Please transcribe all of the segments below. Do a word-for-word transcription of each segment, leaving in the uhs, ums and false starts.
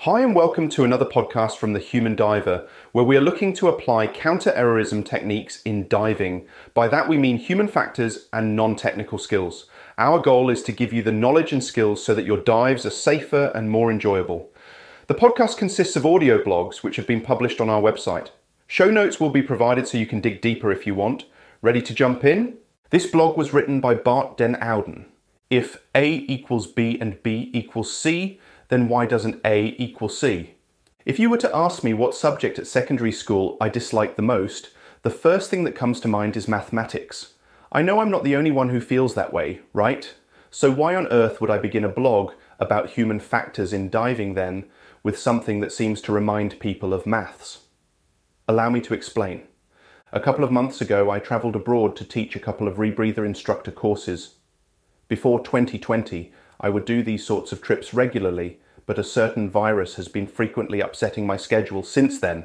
Hi and welcome to another podcast from The Human Diver, where we are looking to apply counter-errorism techniques in diving. By that we mean human factors and non-technical skills. Our goal is to give you the knowledge and skills so that your dives are safer and more enjoyable. The podcast consists of audio blogs which have been published on our website. Show notes will be provided so you can dig deeper if you want. Ready to jump in? This blog was written by Bart den Ouden. If A equals B and B equals C, then why doesn't A equal C? If you were to ask me what subject at secondary school I disliked the most, the first thing that comes to mind is mathematics. I know I'm not the only one who feels that way, right? So why on earth would I begin a blog about human factors in diving then, with something that seems to remind people of maths? Allow me to explain. A couple of months ago I travelled abroad to teach a couple of rebreather instructor courses. Before twenty twenty, I would do these sorts of trips regularly, but a certain virus has been frequently upsetting my schedule since then.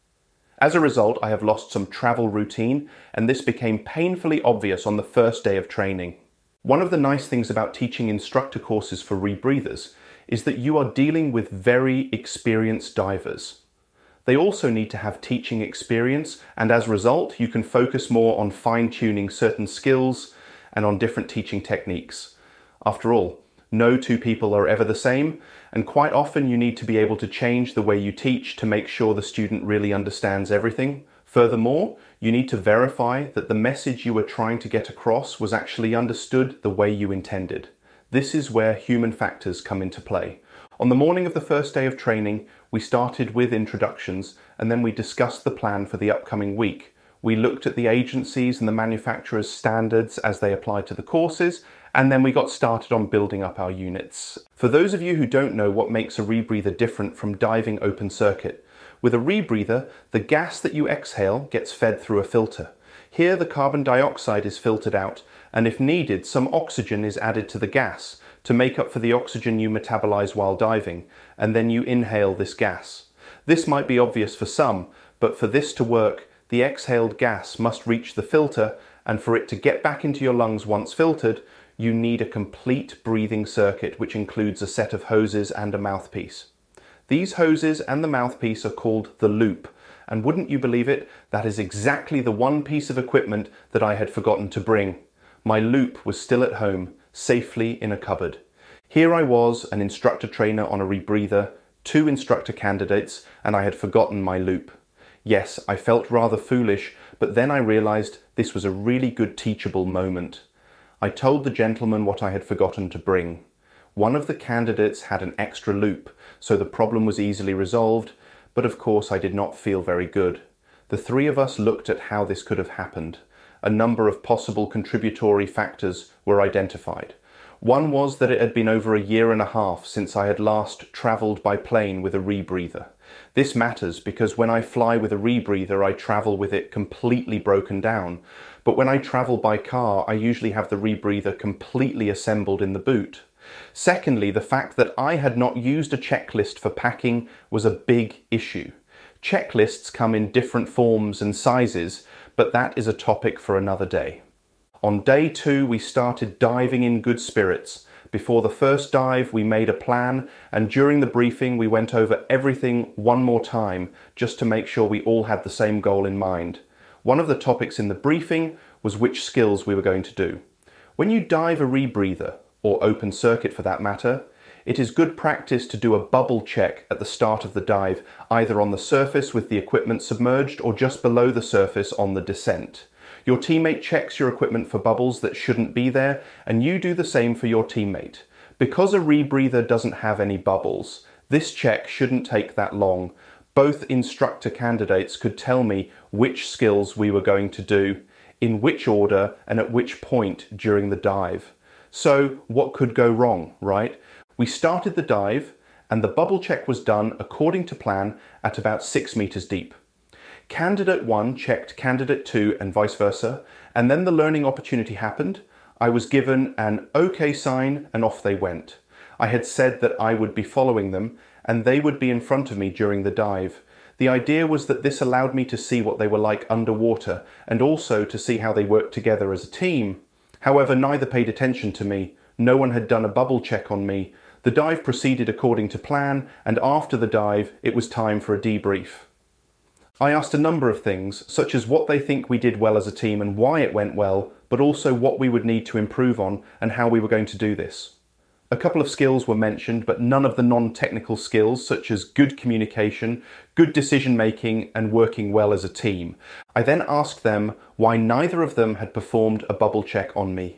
As a result, I have lost some travel routine, and this became painfully obvious on the first day of training. One of the nice things about teaching instructor courses for rebreathers is that you are dealing with very experienced divers. They also need to have teaching experience, and as a result, you can focus more on fine-tuning certain skills and on different teaching techniques. After all, no two people are ever the same, and quite often you need to be able to change the way you teach to make sure the student really understands everything. Furthermore, you need to verify that the message you were trying to get across was actually understood the way you intended. This is where human factors come into play. On the morning of the first day of training, we started with introductions, and then we discussed the plan for the upcoming week. We looked at the agencies and the manufacturers' standards as they apply to the courses, and then we got started on building up our units. For those of you who don't know what makes a rebreather different from diving open circuit, with a rebreather, the gas that you exhale gets fed through a filter. Here the carbon dioxide is filtered out, and if needed, some oxygen is added to the gas to make up for the oxygen you metabolize while diving, and then you inhale this gas. This might be obvious for some, but for this to work, the exhaled gas must reach the filter, and for it to get back into your lungs once filtered, you need a complete breathing circuit which includes a set of hoses and a mouthpiece. These hoses and the mouthpiece are called the loop, and wouldn't you believe it, that is exactly the one piece of equipment that I had forgotten to bring. My loop was still at home, safely in a cupboard. Here I was, an instructor trainer on a rebreather, two instructor candidates, and I had forgotten my loop. Yes, I felt rather foolish, but then I realized this was a really good teachable moment. I told the gentleman what I had forgotten to bring. One of the candidates had an extra loop, so the problem was easily resolved, but of course I did not feel very good. The three of us looked at how this could have happened. A number of possible contributory factors were identified. One was that it had been over a year and a half since I had last travelled by plane with a rebreather. This matters because when I fly with a rebreather, I travel with it completely broken down. But when I travel by car, I usually have the rebreather completely assembled in the boot. Secondly, the fact that I had not used a checklist for packing was a big issue. Checklists come in different forms and sizes, but that is a topic for another day. On day two, we started diving in good spirits. Before the first dive, we made a plan, and during the briefing, we went over everything one more time, just to make sure we all had the same goal in mind. One of the topics in the briefing was which skills we were going to do. When you dive a rebreather, or open circuit for that matter, it is good practice to do a bubble check at the start of the dive, either on the surface with the equipment submerged or just below the surface on the descent. Your teammate checks your equipment for bubbles that shouldn't be there, and you do the same for your teammate. Because a rebreather doesn't have any bubbles, this check shouldn't take that long. Both instructor candidates could tell me which skills we were going to do, in which order, and at which point during the dive. So what could go wrong, right? We started the dive, and the bubble check was done according to plan at about six meters deep. Candidate one checked candidate two and vice versa, and then the learning opportunity happened. I was given an OK sign and off they went. I had said that I would be following them and they would be in front of me during the dive. The idea was that this allowed me to see what they were like underwater and also to see how they worked together as a team. However, neither paid attention to me. No one had done a bubble check on me. The dive proceeded according to plan, and after the dive, it was time for a debrief. I asked a number of things, such as what they think we did well as a team and why it went well, but also what we would need to improve on and how we were going to do this. A couple of skills were mentioned, but none of the non-technical skills, such as good communication, good decision-making, and working well as a team. I then asked them why neither of them had performed a bubble check on me.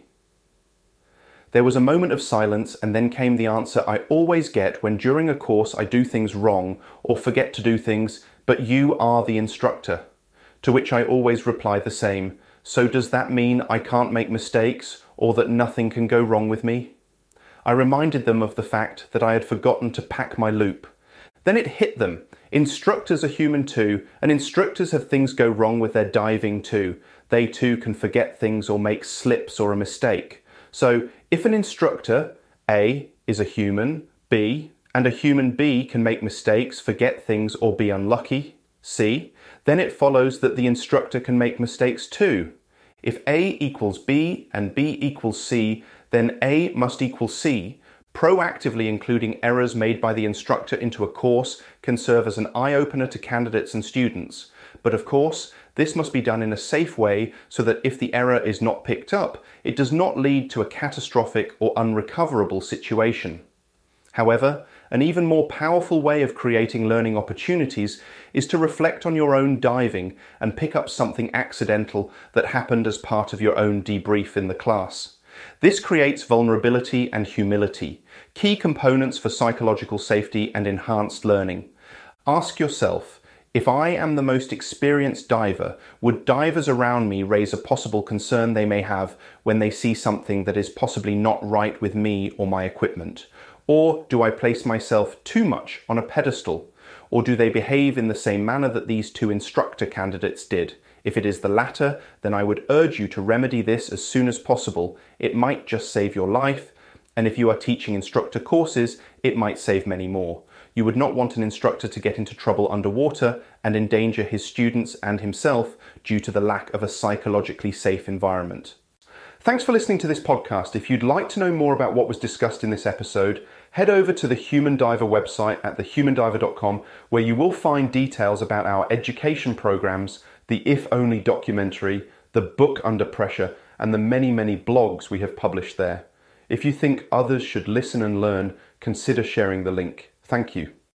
There was a moment of silence, and then came the answer I always get when during a course I do things wrong or forget to do things, but you are the instructor. To which I always reply the same, so does that mean I can't make mistakes or that nothing can go wrong with me? I reminded them of the fact that I had forgotten to pack my loop. Then it hit them. Instructors are human too, and instructors have things go wrong with their diving too. They too can forget things or make slips or a mistake. So if an instructor, A, is a human, B, and a human B can make mistakes, forget things, or be unlucky, C, then it follows that the instructor can make mistakes too. If A equals B and B equals C, then A must equal C. Proactively including errors made by the instructor into a course can serve as an eye-opener to candidates and students. But of course, this must be done in a safe way so that if the error is not picked up, it does not lead to a catastrophic or unrecoverable situation. However, an even more powerful way of creating learning opportunities is to reflect on your own diving and pick up something accidental that happened as part of your own debrief in the class. This creates vulnerability and humility, key components for psychological safety and enhanced learning. Ask yourself, if I am the most experienced diver, would divers around me raise a possible concern they may have when they see something that is possibly not right with me or my equipment? Or do I place myself too much on a pedestal? Or do they behave in the same manner that these two instructor candidates did? If it is the latter, then I would urge you to remedy this as soon as possible. It might just save your life, and if you are teaching instructor courses, it might save many more. You would not want an instructor to get into trouble underwater and endanger his students and himself due to the lack of a psychologically safe environment. Thanks for listening to this podcast. If you'd like to know more about what was discussed in this episode, head over to the Human Diver website at the human diver dot com, where you will find details about our education programs, the If Only documentary, the book Under Pressure, and the many, many blogs we have published there. If you think others should listen and learn, consider sharing the link. Thank you.